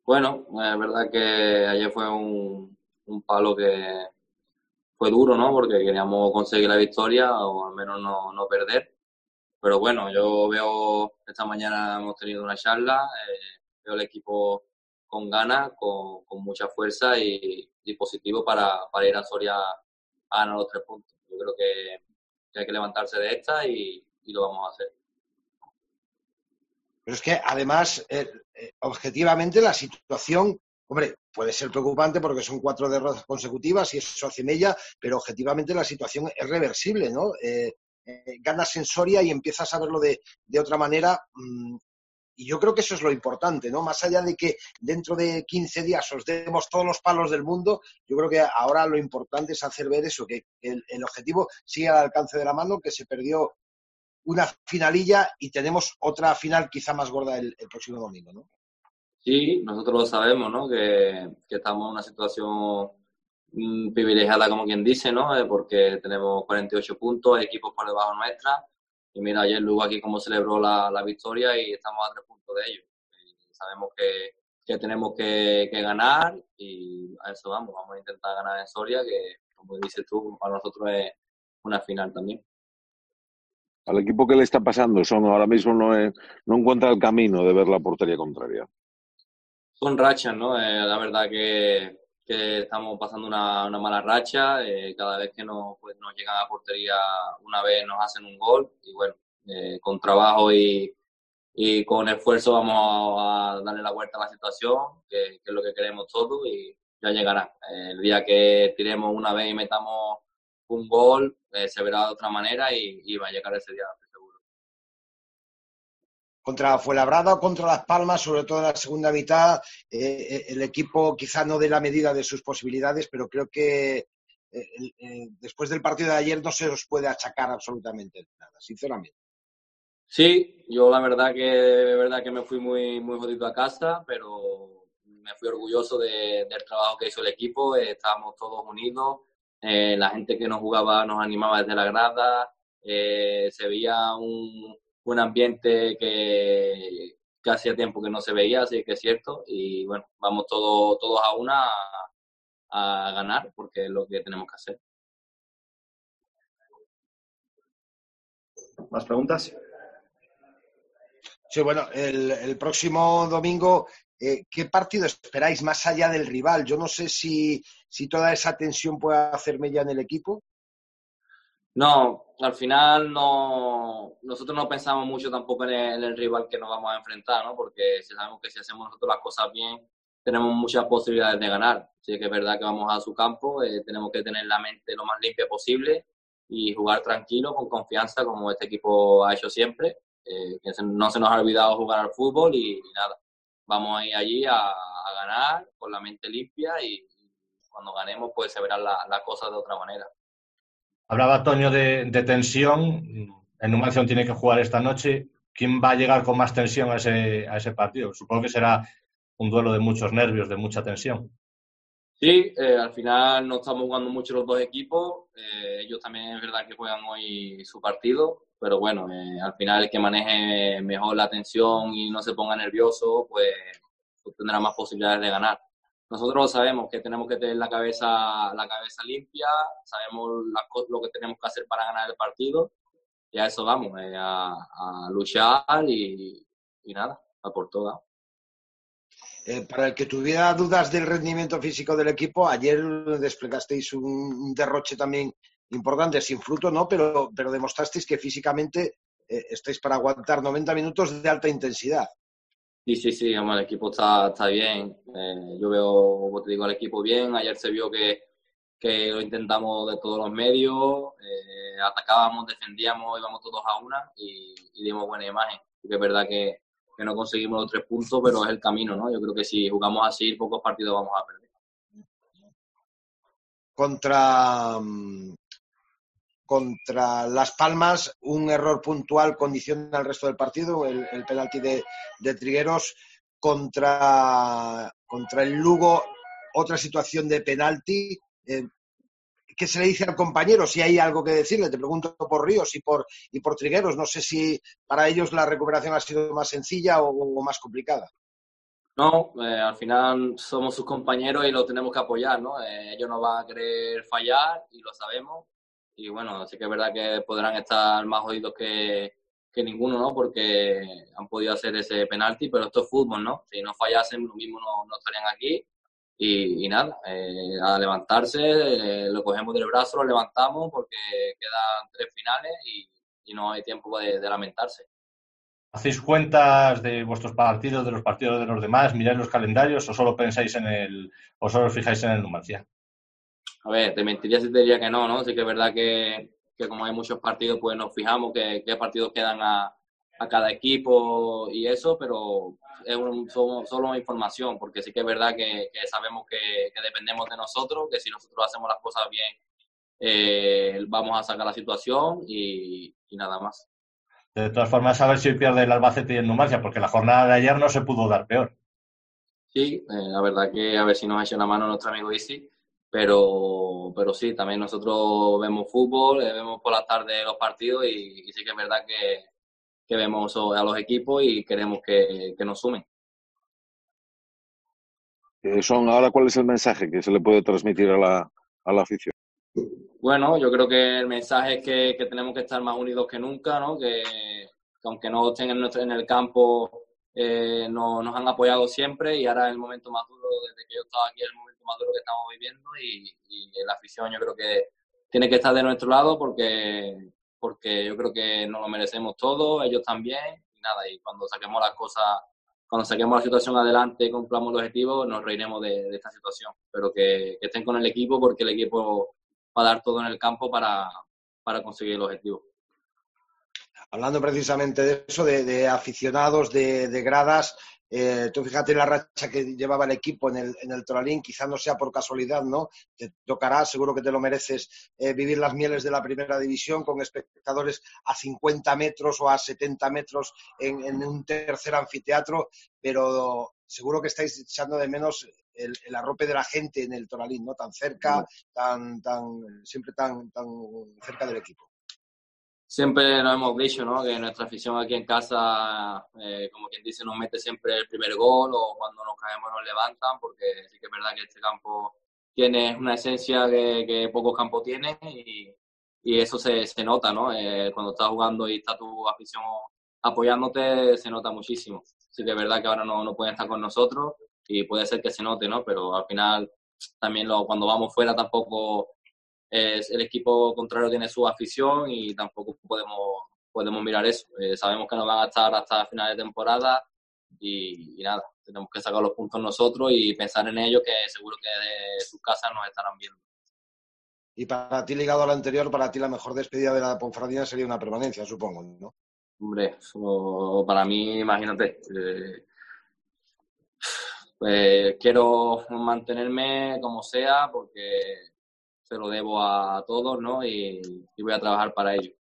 Bueno, es verdad que ayer fue un palo que fue duro, ¿no? Porque queríamos conseguir la victoria o al menos no perder. Pero bueno, yo veo, esta mañana hemos tenido una charla, veo el equipo con ganas, con mucha fuerza y positivo para ir a Soria a ganar los 3 puntos. Yo creo que hay que levantarse de esta y lo vamos a hacer. Pero es que además, objetivamente, la situación, hombre, puede ser preocupante porque son 4 derrotas consecutivas y eso hace mella, pero objetivamente la situación es reversible, ¿no? Ganas en Soria y empiezas a verlo de otra manera. Y yo creo que eso es lo importante, ¿no? Más allá de que dentro de 15 días os demos todos los palos del mundo, yo creo que ahora lo importante es hacer ver eso, que el objetivo sigue al alcance de la mano, que se perdió una finalilla y tenemos otra final quizá más gorda el próximo domingo, ¿no? Sí, nosotros lo sabemos, ¿no? Que estamos en una situación privilegiada, como quien dice, ¿no? Porque tenemos 48 puntos, equipos por debajo nuestra. Y mira, ayer Lugo aquí cómo celebró la victoria y estamos a 3 puntos de ellos. Y sabemos que tenemos que ganar y a eso vamos a intentar ganar en Soria, que como dices tú, para nosotros es una final también. Al equipo que le está pasando, son ahora mismo no encuentra el camino de ver la portería contraria. Son rachas, ¿no? La verdad que estamos pasando una mala racha. Cada vez que pues, nos llegan a portería, una vez nos hacen un gol. Y bueno, con trabajo y con esfuerzo vamos a darle la vuelta a la situación, que es lo que queremos todos, y ya llegará. El día que tiremos una vez y metamos un gol, se verá de otra manera y va a llegar ese día, seguro. Contra Fuenlabrada o contra Las Palmas, sobre todo en la segunda mitad, el equipo quizá no dé la medida de sus posibilidades, pero creo que después del partido de ayer no se os puede achacar absolutamente nada, sinceramente. Sí, yo la verdad que me fui muy jodido a casa, pero me fui orgulloso del trabajo que hizo el equipo. Estábamos todos unidos, la gente que nos jugaba nos animaba desde la grada, se veía un ambiente que hacía tiempo que no se veía, así que es cierto. Y bueno, vamos todos a una a ganar, porque es lo que tenemos que hacer. ¿Más preguntas? Sí, bueno, el próximo domingo, ¿qué partido esperáis más allá del rival? Yo no sé si toda esa tensión puede hacerme ya en el equipo. No, al final no, nosotros no pensamos mucho tampoco en el rival que nos vamos a enfrentar, ¿no? Porque sabemos que si hacemos nosotros las cosas bien, tenemos muchas posibilidades de ganar. Así que es verdad que vamos a su campo, tenemos que tener la mente lo más limpia posible y jugar tranquilo, con confianza, como este equipo ha hecho siempre. Que no se nos ha olvidado jugar al fútbol y nada. Vamos a ir allí a ganar con la mente limpia y cuando ganemos pues se verán las cosas de otra manera. Hablaba Toño de tensión. El Numancia tiene que jugar esta noche. ¿Quién va a llegar con más tensión a ese partido? Supongo que será un duelo de muchos nervios, de mucha tensión. Sí, al final no estamos jugando mucho los dos equipos. Ellos también es verdad que juegan hoy su partido, pero bueno, al final el que maneje mejor la tensión y no se ponga nervioso, pues tendrá más posibilidades de ganar. Nosotros sabemos que tenemos que tener la cabeza limpia, sabemos lo que tenemos que hacer para ganar el partido y a eso vamos, a luchar y nada, a por todas. Para el que tuviera dudas del rendimiento físico del equipo, ayer desplegasteis un derroche también importante, sin fruto, ¿no? Pero demostrasteis que físicamente estáis para aguantar 90 minutos de alta intensidad. Sí, vamos, el equipo está bien. Yo veo, como te digo, al equipo bien. Ayer se vio que lo intentamos de todos los medios, atacábamos, defendíamos, íbamos todos a una y dimos buena imagen. Porque es verdad que no conseguimos los 3 puntos, pero es el camino, ¿no? Yo creo que si jugamos así, pocos partidos vamos a perder. Contra Las Palmas, un error puntual condiciona el resto del partido, el penalti de Trigueros. Contra el Lugo, otra situación de penalti. ¿Qué se le dice al compañero? Si hay algo que decirle, te pregunto por Ríos y por Trigueros. No sé si para ellos la recuperación ha sido más sencilla o más complicada. No, al final somos sus compañeros y los tenemos que apoyar, ¿no? Ellos no van a querer fallar y lo sabemos. Y bueno, sí que es verdad que podrán estar más jodidos que ninguno, ¿no? Porque han podido hacer ese penalti, pero esto es fútbol, ¿no? Si no fallasen, lo mismo no estarían aquí. Y nada, a levantarse, lo cogemos del brazo, lo levantamos porque quedan 3 finales y no hay tiempo de lamentarse. ¿Hacéis cuentas de vuestros partidos, de los partidos de los demás? ¿Miráis los calendarios o solo pensáis o solo os fijáis en el Numancia? A ver, te mentiría si te diría que no, ¿no? Sí que es verdad que como hay muchos partidos, pues nos fijamos qué partidos quedan a cada equipo y eso, pero es solo información, porque sí que es verdad que sabemos que dependemos de nosotros, que si nosotros hacemos las cosas bien, vamos a sacar la situación y nada más. De todas formas, a ver si hoy pierde el Albacete y el Numancia, porque la jornada de ayer no se pudo dar peor. Sí, la verdad que a ver si nos echa una mano nuestro amigo Isi, pero sí, también nosotros vemos fútbol, vemos por la tarde los partidos y sí que es verdad que vemos a los equipos y queremos que nos sumen. Ahora, ¿cuál es el mensaje que se le puede transmitir a la afición? Bueno, yo creo que el mensaje es que tenemos que estar más unidos que nunca, ¿no? Que aunque no estén en el campo, nos han apoyado siempre y ahora es el momento más duro, desde que yo estaba aquí, es el momento más duro que estamos viviendo y la afición yo creo que tiene que estar de nuestro lado porque yo creo que nos lo merecemos todos, ellos también, y nada, y cuando saquemos la situación adelante y cumplamos los objetivos, nos reiremos de esta situación, pero que estén con el equipo porque el equipo va a dar todo en el campo para conseguir el objetivo. Hablando precisamente de eso, de aficionados, de gradas, tú fíjate en la racha que llevaba el equipo en el Toralín, quizás no sea por casualidad, ¿no? Te tocará, seguro que te lo mereces, vivir las mieles de la primera división con espectadores a 50 metros o a 70 metros en un tercer anfiteatro, pero seguro que estáis echando de menos el arrope de la gente en el Toralín, ¿no? Tan cerca, siempre tan cerca del equipo. Siempre nos hemos dicho, ¿no? Que nuestra afición aquí en casa, como quien dice, nos mete siempre el primer gol o cuando nos caemos nos levantan, porque sí que es verdad que este campo tiene una esencia que pocos campos tienen y eso se nota, ¿no? Cuando estás jugando y está tu afición apoyándote, se nota muchísimo. Sí que es verdad que ahora no pueden estar con nosotros y puede ser que se note, ¿no? Pero al final también cuando vamos fuera tampoco el equipo contrario tiene su afición y tampoco podemos mirar eso. Sabemos que nos van a estar hasta final de temporada y nada, tenemos que sacar los puntos nosotros y pensar en ellos, que seguro que de sus casas nos estarán viendo. Y para ti, ligado a lo anterior, para ti la mejor despedida de la Ponferradina sería una permanencia, supongo, ¿no? Hombre, para mí, imagínate, quiero mantenerme como sea porque se lo debo a todos, ¿no? Y voy a trabajar para ello.